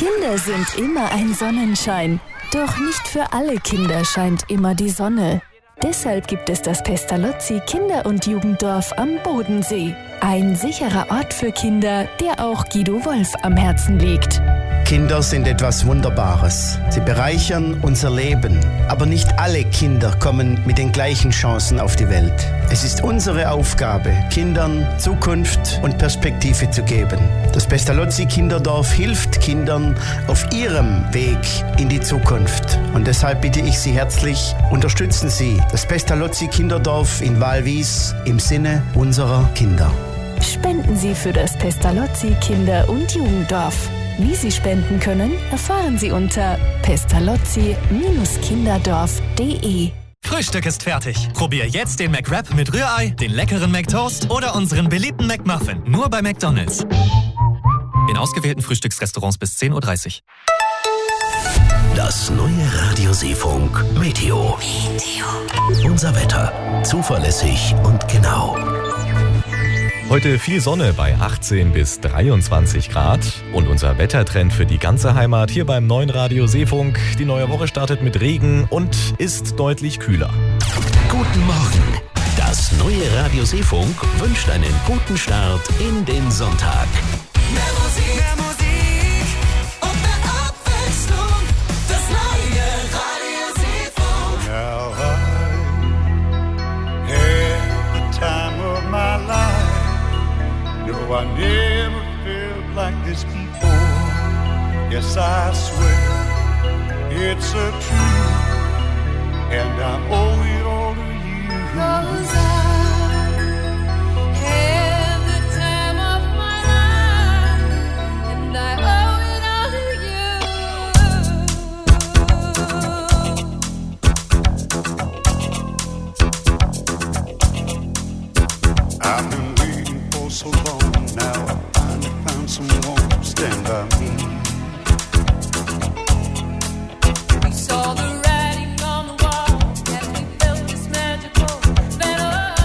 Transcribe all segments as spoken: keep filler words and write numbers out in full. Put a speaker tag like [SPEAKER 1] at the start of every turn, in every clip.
[SPEAKER 1] Kinder sind immer ein Sonnenschein. Doch nicht für alle Kinder scheint immer die Sonne. Deshalb gibt es das Pestalozzi Kinder- und Jugenddorf am Bodensee. Ein sicherer Ort für Kinder, der auch Guido Wolf am Herzen liegt.
[SPEAKER 2] Kinder sind etwas Wunderbares. Sie bereichern unser Leben. Aber nicht alle Kinder kommen mit den gleichen Chancen auf die Welt. Es ist unsere Aufgabe, Kindern Zukunft und Perspektive zu geben. Das Pestalozzi Kinderdorf hilft Kindern auf ihrem Weg in die Zukunft. Und deshalb bitte ich Sie herzlich, unterstützen Sie das Pestalozzi Kinderdorf in Waalwies im Sinne unserer Kinder.
[SPEAKER 1] Spenden Sie für das Pestalozzi Kinder- und Jugenddorf. Wie Sie spenden können, erfahren Sie unter pestalozzi kinderdorf punkt de.
[SPEAKER 3] Frühstück ist fertig. Probier jetzt den McWrap mit Rührei, den leckeren McToast oder unseren beliebten McMuffin. Nur bei McDonald's. In ausgewählten Frühstücksrestaurants bis zehn Uhr dreißig.
[SPEAKER 4] Das neue Radio Seefunk Meteo. Meteo. Unser Wetter. Zuverlässig und genau.
[SPEAKER 5] Heute viel Sonne bei achtzehn bis dreiundzwanzig Grad. Und unser Wettertrend für die ganze Heimat hier beim neuen Radio Seefunk. Die neue Woche startet mit Regen und ist deutlich kühler.
[SPEAKER 4] Guten Morgen. Das neue Radio Seefunk wünscht einen guten Start in den Sonntag.
[SPEAKER 6] Mehr Musik, mehr Musik und mehr Abwechslung. Das neue Radio Seefunk.
[SPEAKER 7] Now I had the time of my life. No, I never felt like this before. Yes, I swear it's a truth, and I owe it all to you. 'Cause I had the time of my life, and I owe it all to you. I've been waiting for so long. Now I finally found someone to stand by me.
[SPEAKER 6] We saw the writing on the wall, and we felt this magical fantasy.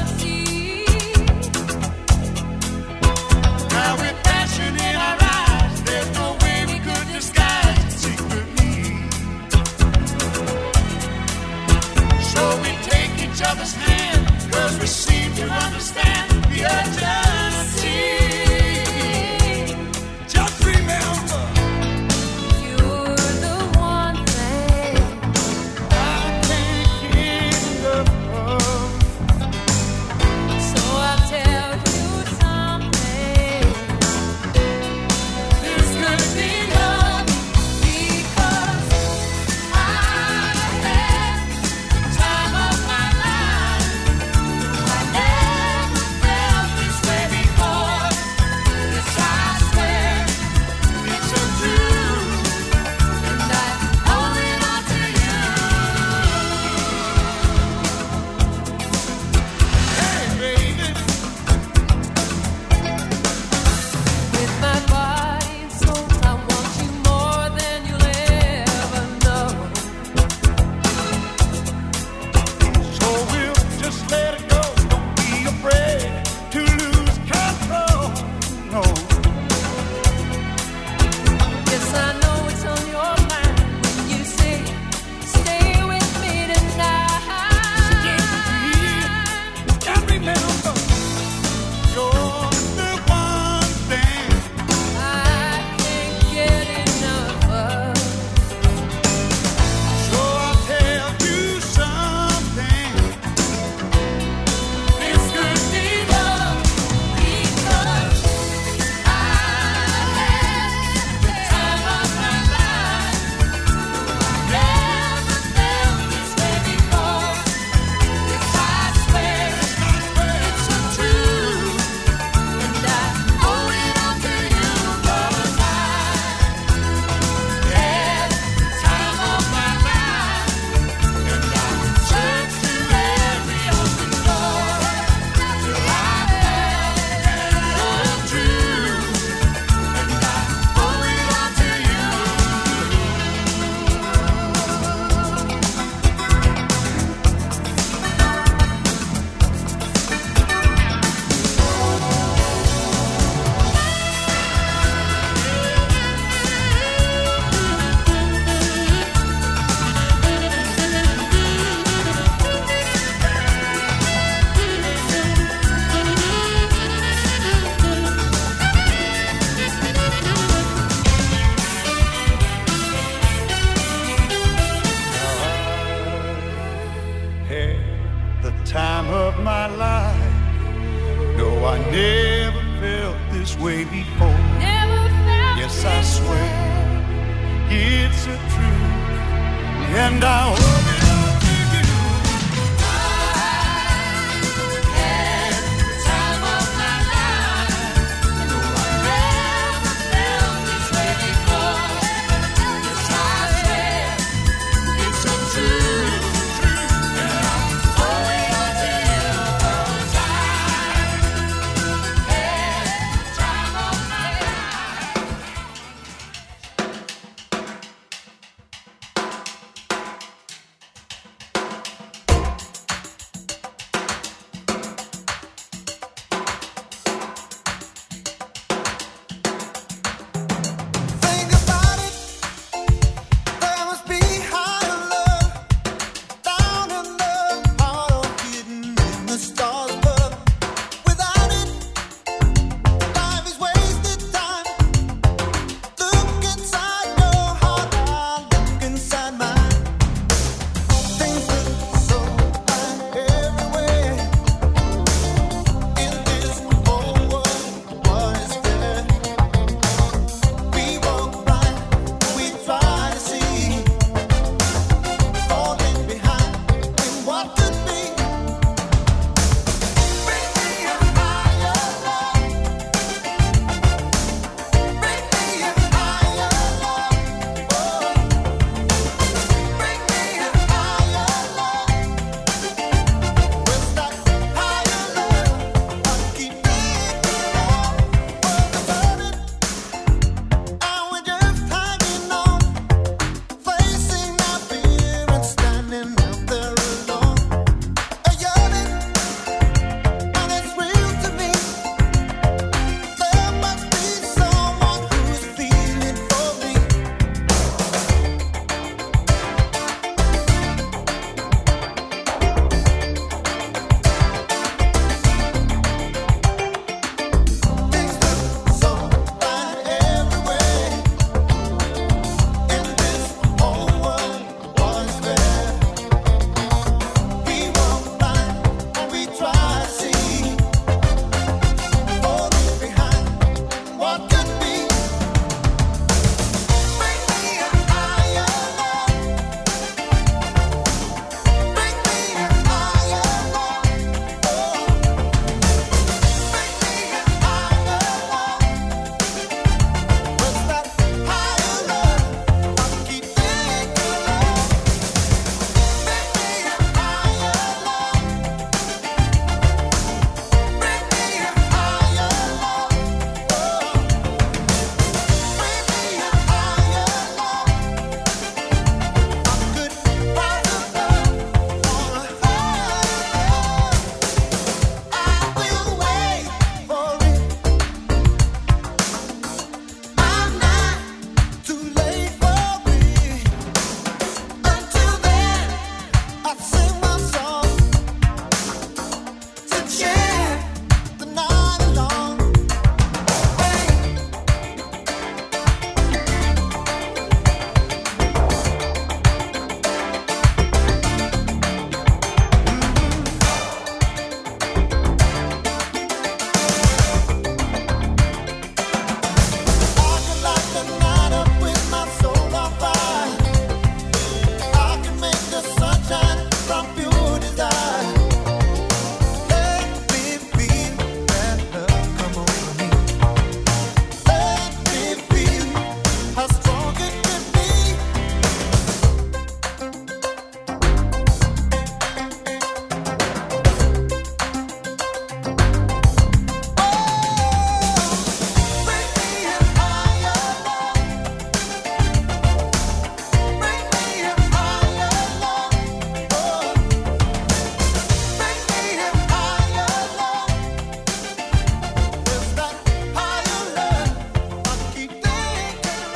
[SPEAKER 7] way before. Yes, I swear it's a truth, and I hope it all to you. I had the time of my life. No, I never felt this way before. Yes, I swear it's a truth, and I'm holding on to you 'cause I had the time of my life. Think about it, there must be higher love, down in the heart or hidden in the stars above. Without it, life is wasted time. Look inside your heart, I look inside mine. Things look so fine everywhere. In this whole world, what is fair? We walk by, we try to see, falling behind in what could be. Bring me a higher love. Bring me a higher love. Oh, bring me a higher love. Where's that higher love? I keep thinking of what's about it. And we're just hanging on, facing our fear and standing out there alone. A yearning, and it's real to me. There must be someone who's feeling for me. Things look so fine everywhere. In this whole world, what is fair? We walk by and we try to see, falling behind what could be. Bring me a higher love. Bring me a higher love. Oh, bring me a higher love. What's that higher love? I keep thinking of. Bring me a higher love. Bring me a higher love. Oh, bring me a higher love. I could rise above on a higher love. I will wait for it. I'm not too late for it. Until then, I sing my song to cheer the night along. Hey. I can light the night up with my soul on fire. I can make the sunshine from pure desire. Let me feel that love come over me. Let me feel how strong it can be. Bring me a higher love. Bring me a higher love. Oh, bring me a higher love. Where's that higher love? I keep thinking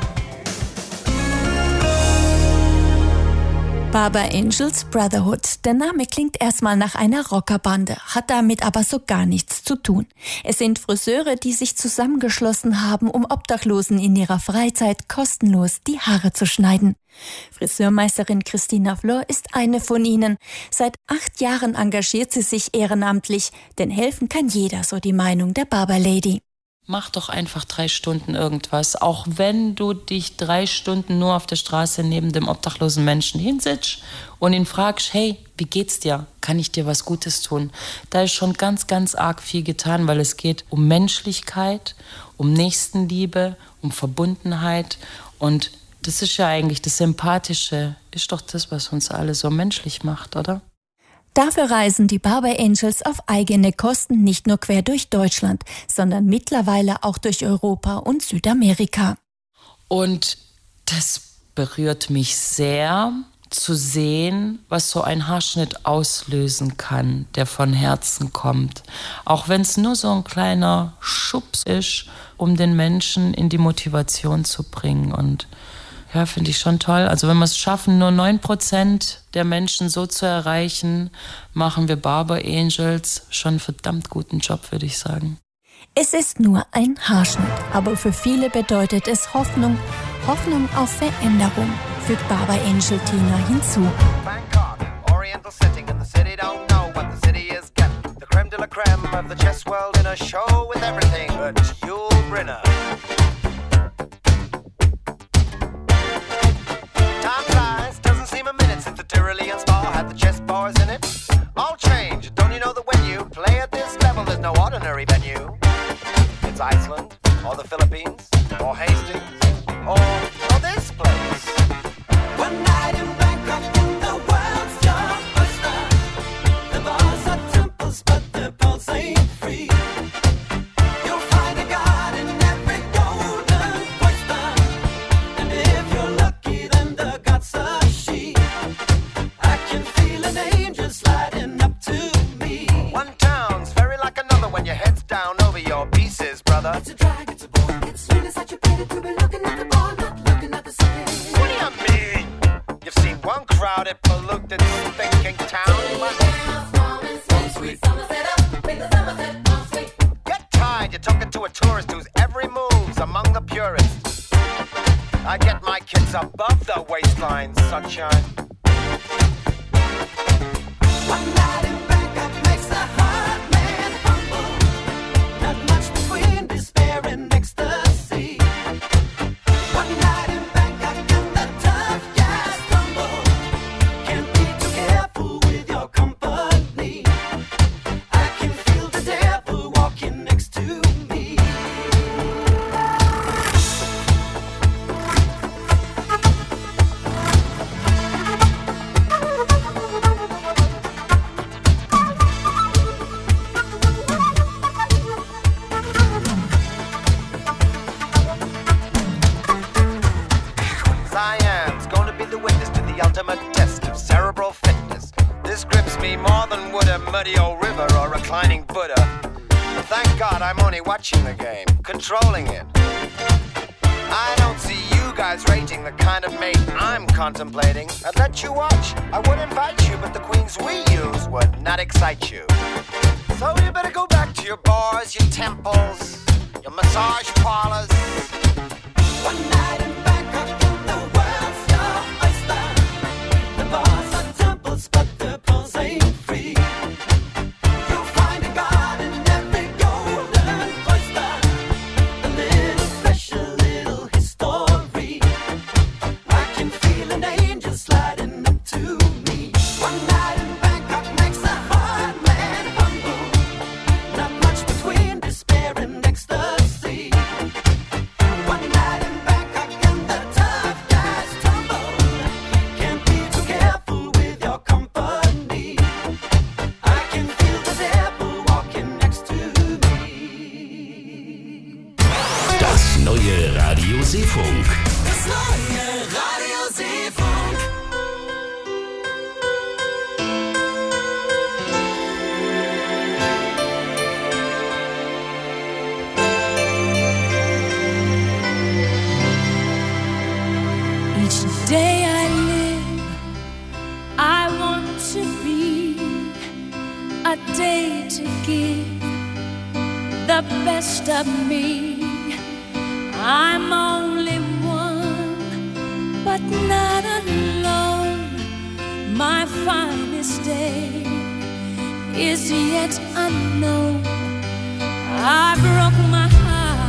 [SPEAKER 7] of.
[SPEAKER 1] Barber Angels Brotherhood. Der Name klingt erstmal nach einer Rockerbande, hat damit aber so gar nichts zu tun. Es sind Friseure, die sich zusammengeschlossen haben, um Obdachlosen in ihrer Freizeit kostenlos die Haare zu schneiden. Friseurmeisterin Christina Flor ist eine von ihnen. Seit acht Jahren engagiert sie sich ehrenamtlich, denn helfen kann jeder, so die Meinung der Barberlady.
[SPEAKER 8] Mach doch einfach drei Stunden irgendwas, auch wenn du dich drei Stunden nur auf der Straße neben dem obdachlosen Menschen hinsitzt und ihn fragst, hey, wie geht's dir? Kann ich dir was Gutes tun? Da ist schon ganz, ganz arg viel getan, weil es geht um Menschlichkeit, um Nächstenliebe, um Verbundenheit und das ist ja eigentlich das Sympathische, ist doch das, was uns alle so menschlich macht, oder?
[SPEAKER 1] Dafür reisen die Barber Angels auf eigene Kosten nicht nur quer durch Deutschland, sondern mittlerweile auch durch Europa und Südamerika.
[SPEAKER 8] Und das berührt mich sehr, zu sehen, was so ein Haarschnitt auslösen kann, der von Herzen kommt. Auch wenn es nur so ein kleiner Schubs ist, um den Menschen in die Motivation zu bringen. Und ja, finde ich schon toll. Also wenn wir es schaffen, nur neun Prozent der Menschen so zu erreichen, machen wir Barber Angels schon einen verdammt guten Job, würde ich sagen.
[SPEAKER 1] Es ist nur ein Haarschnitt, aber für viele bedeutet es Hoffnung, Hoffnung auf Veränderung, fügt Barber Angel Tina hinzu.
[SPEAKER 9] Bangkok, oriental setting in the city, don't know what the city is getting. The creme de la creme of the chess world in a show with everything but Yul Brynner. Time flies, doesn't seem a minute since the Tyrolean spa had the chess bars in it. All change, don't you know that when you play at this level, there's no ordinary venue? It's Iceland, or the Philippines, or Hastings, or, or this place. One night in Bangkok in the world's your oyster. The bars are temples, but the pulse ain't free. You'll find a god in every golden oyster. And if you're lucky, then the god's a she. I can feel an angel sliding up to me. One town's very like another when your head's down over your pieces, brother. It's a drag, it's a bore, it's really such a pity to be looking at the bar, not looking at the city. What do you mean? You've seen one crowded, polluted, thinking town. Get tired, you're talking to a tourist whose every move's among the purists. I get my kids above the waistline, sunshine. One night in Bangkok makes a hard man humble. Not much between despair and ecstasy. One night in Bangkok and the tough guys stumble. Can't be too careful with your company. I can feel the devil walking next to me. Cyan's going to be the witness to the ultimate test of cerebral fitness. This grips me more than would a muddy old river or reclining Buddha. But thank God I'm only watching the game, controlling it. I don't see you guys rating the kind of mate I'm contemplating. I'd let you watch, I would invite you, but the queens we use would not excite you. So you better go back to your bars, your temples, your massage parlors. One night in Bangkok in the world's your oyster. The bars are temples, but the pulse ain't free. You'll find a god in every golden oyster. A little special, little history. I can feel an angel sliding up to me. One night in Bangkok makes a hard man humble. Not much between despair and ecstasy. One night in Bangkok and the tough guys tumble. Can't be too careful with your company. I can feel the devil walking next to me.
[SPEAKER 4] Das neue Radio Seefunk.
[SPEAKER 6] Das neue Radio Seefunk.
[SPEAKER 10] Each day I live, I want to be a day to give the best of me. I'm only one, but not alone. My finest day is yet unknown. I broke my heart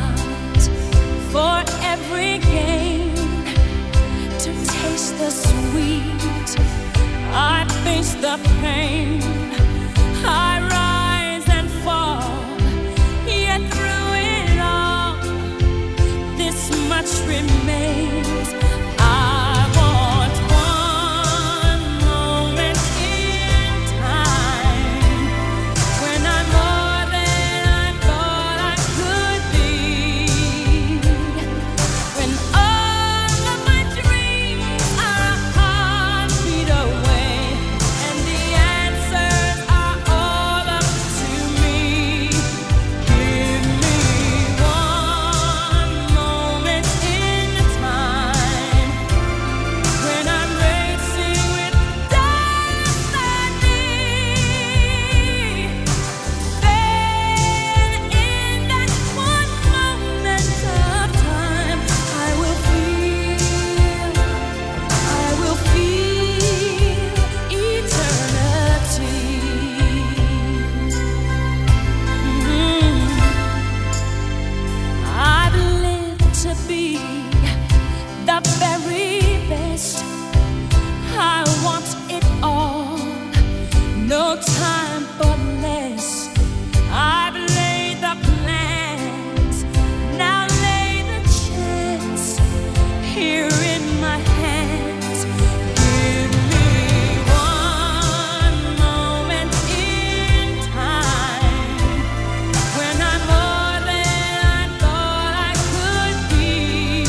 [SPEAKER 10] remains. I want one moment in time when I'm more than I thought I could be. When all of my dreams are a heartbeat away, and the answers are all up to me. Give me one moment in time when I'm racing with destiny. Then in that one moment of time, I will feel, I will feel eternity. I've lived to be the very best. I want it all, no time for less. I've laid the plans, now lay the chance here in my hands. Give me one moment in time when I'm more than I thought I could be.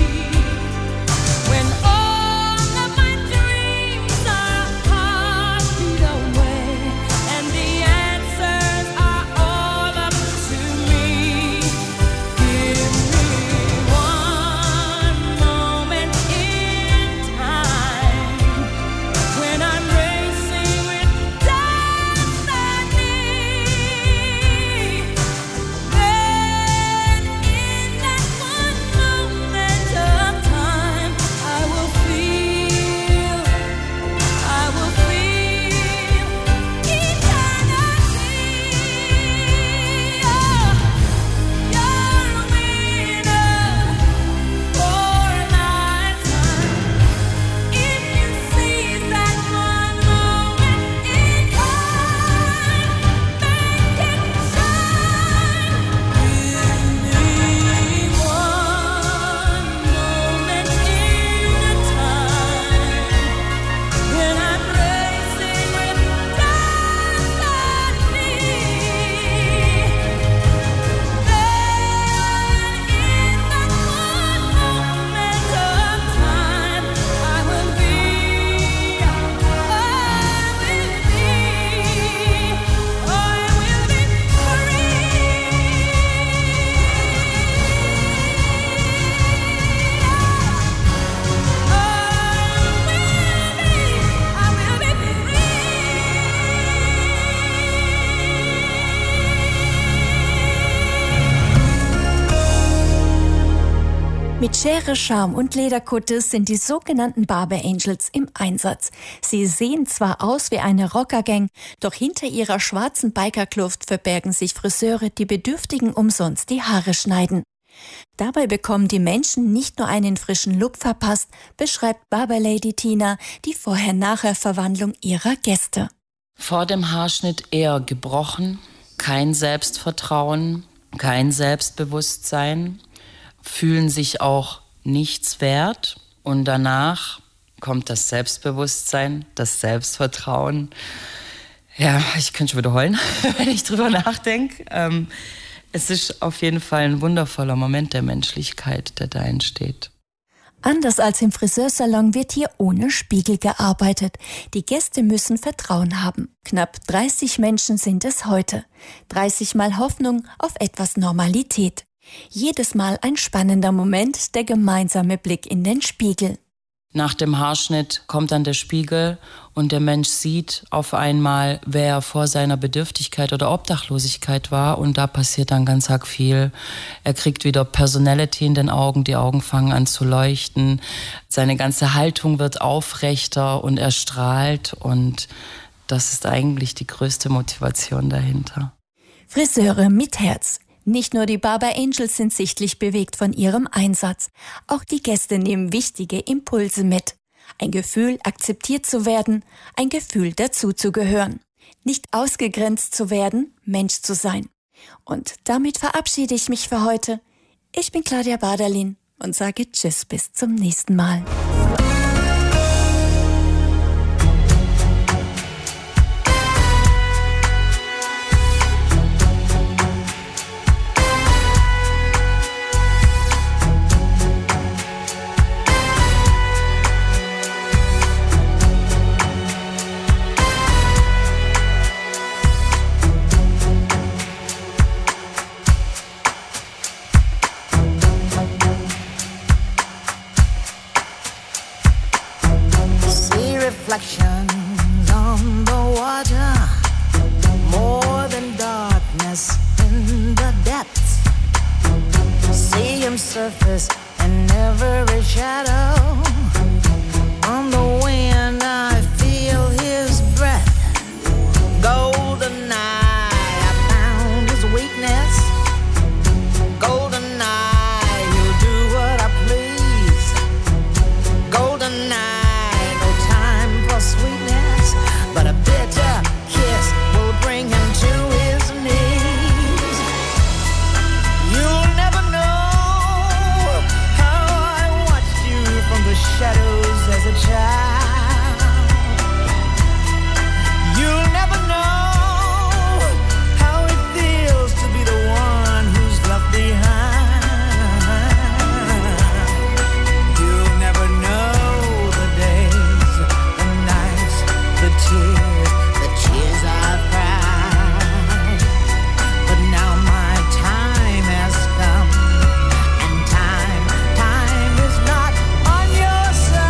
[SPEAKER 10] When all of my dreams are a heartbeat away, and the answers are all up to me. Give me one moment in time when I'm racing with destiny. Then in that one moment of time, I will feel, I will feel eternity. Oh, you're a winner for a lifetime. If you seize that one moment in time, make it shine. Give me one moment in time when I'm racing with destiny. Then in that one moment of time, I will be, I will be, I will be
[SPEAKER 1] Mit Schere, Charme und Lederkutte sind die sogenannten Barber Angels im Einsatz. Sie sehen zwar aus wie eine Rockergang, doch hinter ihrer schwarzen Bikerkluft verbergen sich Friseure, die Bedürftigen umsonst die Haare schneiden. Dabei bekommen die Menschen nicht nur einen frischen Look verpasst, beschreibt Barberlady Tina die Vorher-Nachher-Verwandlung ihrer Gäste.
[SPEAKER 8] Vor dem Haarschnitt eher gebrochen, kein Selbstvertrauen, kein Selbstbewusstsein, fühlen sich auch nichts wert, und danach kommt das Selbstbewusstsein, das Selbstvertrauen. Ja, ich könnte schon wieder heulen, wenn ich drüber nachdenke. Ähm, es ist auf jeden Fall ein wundervoller Moment der Menschlichkeit, der da entsteht.
[SPEAKER 1] Anders als im Friseursalon wird hier ohne Spiegel gearbeitet. Die Gäste müssen Vertrauen haben. Knapp dreißig Menschen sind es heute. dreißig Mal Hoffnung auf etwas Normalität. Jedes Mal ein spannender Moment, der gemeinsame Blick in den Spiegel.
[SPEAKER 8] Nach dem Haarschnitt kommt dann der Spiegel und der Mensch sieht auf einmal, wer er vor seiner Bedürftigkeit oder Obdachlosigkeit war, und da passiert dann ganz arg viel. Er kriegt wieder Personality in den Augen, die Augen fangen an zu leuchten, seine ganze Haltung wird aufrechter und er strahlt, und das ist eigentlich die größte Motivation dahinter.
[SPEAKER 1] Friseure mit Herz. Nicht nur die Barber Angels sind sichtlich bewegt von ihrem Einsatz. Auch die Gäste nehmen wichtige Impulse mit. Ein Gefühl, akzeptiert zu werden, ein Gefühl, dazuzugehören. Nicht ausgegrenzt zu werden, Mensch zu sein. Und damit verabschiede ich mich für heute. Ich bin Claudia Baderlin. und sage Tschüss, bis zum nächsten Mal.
[SPEAKER 11] Reflections on the water, more than darkness in the depths. See him surface in every shadow. On the wind I feel his breath. Golden eye, I found his weakness. Golden eye, he'll do what I please. Golden eye, sweetness, but a bitter kiss will bring him to his knees. You'll never know how I watched you from the shadows as a child. You'll never know how it feels to be the one who's left behind. You'll never know the days, the tears, the tears I've cried. But now my time has come, and time, time is not on your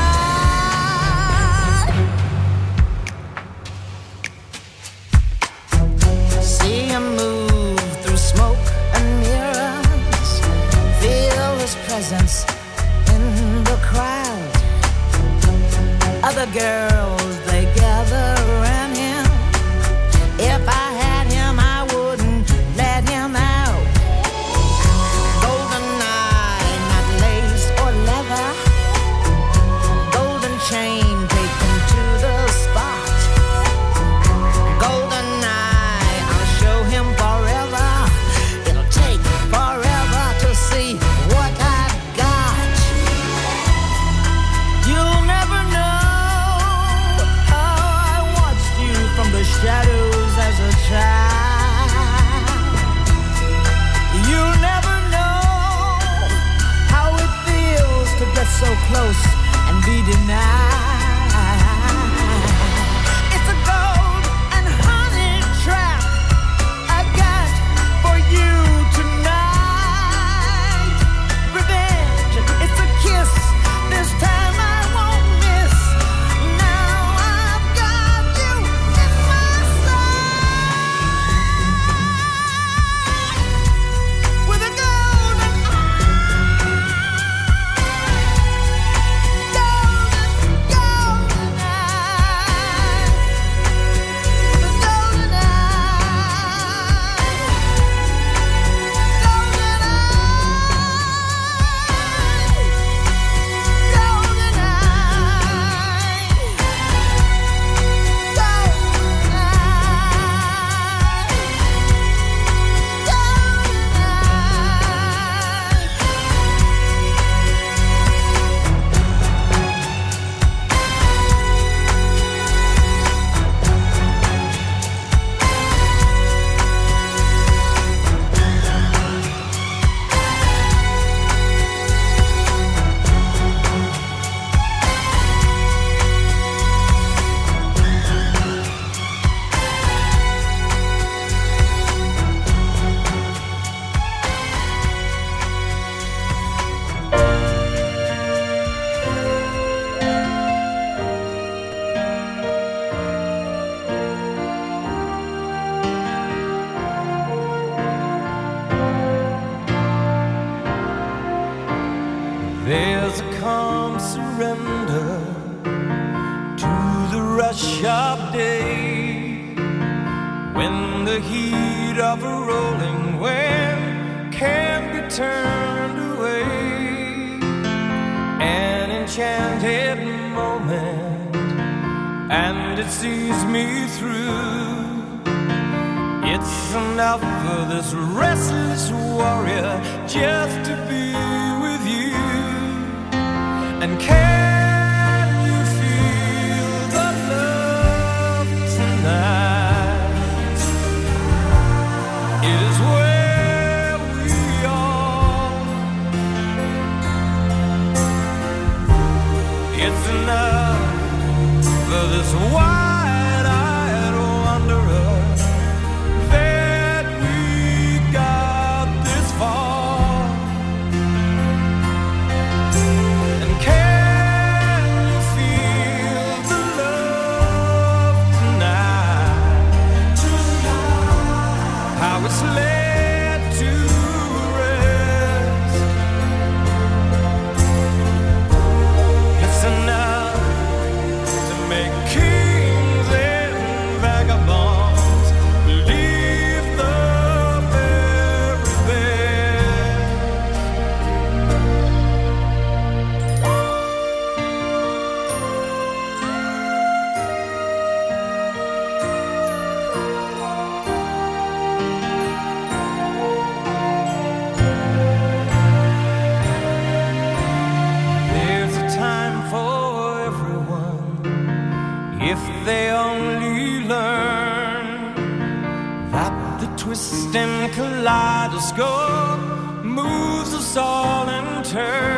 [SPEAKER 11] side. See him move through smoke and mirrors, feel his presence in the crowd. Other girls, they gather around him. If I had him, I wouldn't let him out. Golden eye, not lace or leather. Golden chain taken to the spot. Golden eye, I'll show him forever. It'll take forever to see what I've got. You'll never know from the shadows as a child. You'll never know how it feels to get so close and be denied. It's a gold and honey trap I got for you tonight. Revenge, it's a kiss, this time I won't miss. Now I've got you in my sight. With a golden eye, golden, golden eye, with a golden eye, golden eye, golden
[SPEAKER 12] There's a calm surrender to the rush of day, when the heat of a rolling wave can be turned away. An enchanted moment, and it sees me through. It's enough for this restless warrior just to be with you. twisting kaleidoscope moves us all in turn.